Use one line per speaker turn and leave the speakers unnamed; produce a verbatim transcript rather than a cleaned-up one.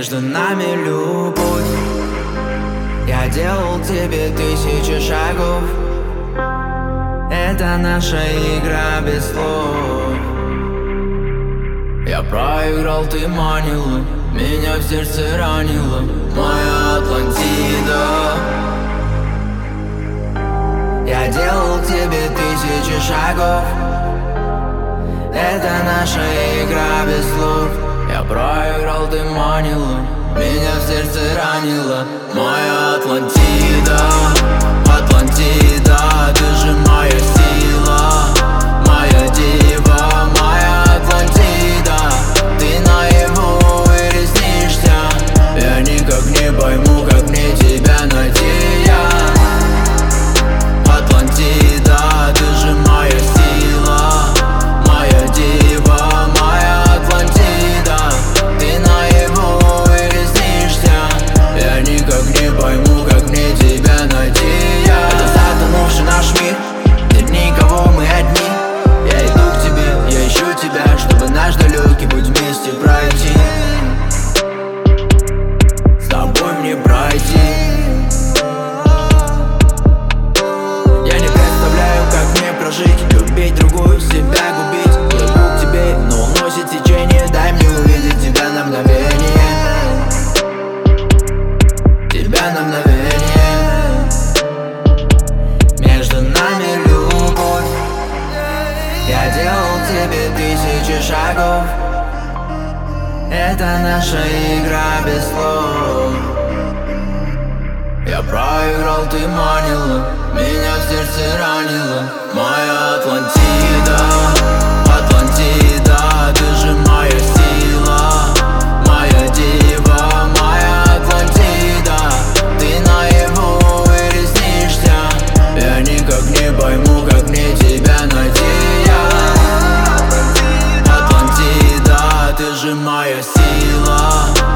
Между нами любовь. Я делал тебе тысячи шагов. Это наша игра без слов. Я проиграл, ты манила, меня в сердце ранила моя Атлантида. Я делал тебе тысячи шагов. Это наша игра без слов. Я проиграл, ты манила, меня в сердце ранила моя Атлантида. Атлантида, ты же моя сила, моя дива, моя Атлантида. Ты наяву или снишься? Я никак не пойму, как мне тебя найти. Я Атлантида, ты же моя сила, моя дива, моя Атлантида. Ты наяву или снишься? Я никак не пойму, как мне тебя найти. Я это затонувший наш мир, нет никого, мы одни. Я иду к тебе, я ищу тебя, чтобы наш далекий путь вместе пройти. С тобой мне пройти. Я не представляю, как мне прожить, любить другую, себя губить. Плыву к тебе, но уносит течение. Дай мне увидеть тебя на мгновение. Тебя на мгновение. Между нами любовь. Я делал тебе тысячи шагов. Это наша игра без слов. Я проиграл, ты манила, меня в сердце ранила моя Атлантида. Атлантида, ты же моя сила, моя дива, моя Атлантида. Ты наяву или снишься? Я никак не пойму, как мне тебя найти. Я Атлантида, ты же моя сила.